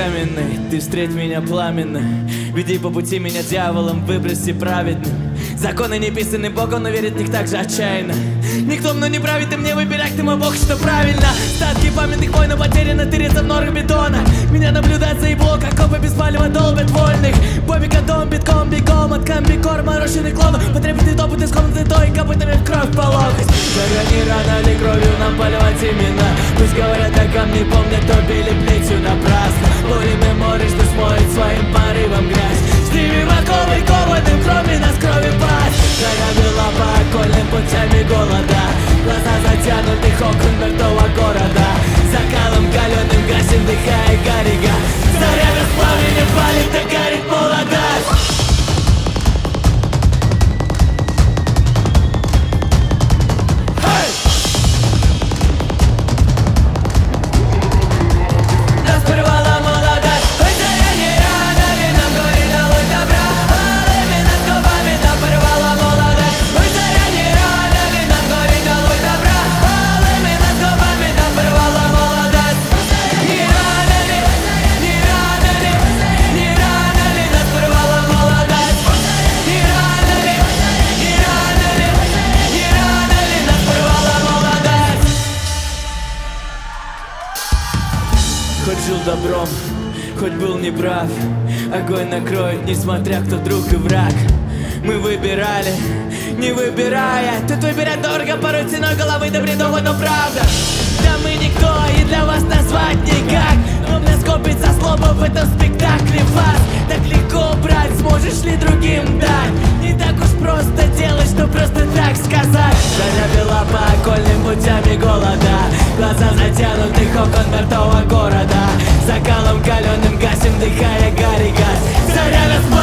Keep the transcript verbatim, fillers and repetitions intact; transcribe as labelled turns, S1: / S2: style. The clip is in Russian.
S1: каменный, ты встреть меня пламенно. Веди по пути меня дьяволом, выброси праведным. Законы не писаны Богом, но верит в них так же отчаянно. Никто мной не правит, и мне выбирать ты мой Бог, что правильно. Статки памятных войн потеряно, тырятся в норах бетона. Меня наблюдать за ебло, как копы без палева долбят вольных. Бобика дом, битком, бегом, от комбикор, мороженый клон. Потребный топот из комнаты той, копытами в кровь по локоть. За грани рано ли кровью нам поливать именно. Пусть говорят о камне, помнят, то били плетью напрасно. Боли мемори, что смоет своим порывом грязь. Жди оковы кованым, кроме нас крови пасть. Шага была по окольным путями голода. Глаза затянутых окон мертвого города. Закалом каленым гасим, дыхая гарига. Заря расплавленным палит, так горит молодость. Хоть жил добром, хоть был неправ, огонь накроет, несмотря кто друг и враг. Мы выбирали, не выбирая. Тут выбирать дорого, порой ценой головы до бредова, но правда. Да мы никто, и для вас назвать никак. Но в нас копится злоба в этом спектакле. Вас так легко брать, сможешь ли другим дать? Не так уж просто делать, что просто так сказать. Заря вела по окольным путями голода. Глаза затянутых окон мертвого города. Закалом каленым гасим, дыхая гарри газ. Заря нас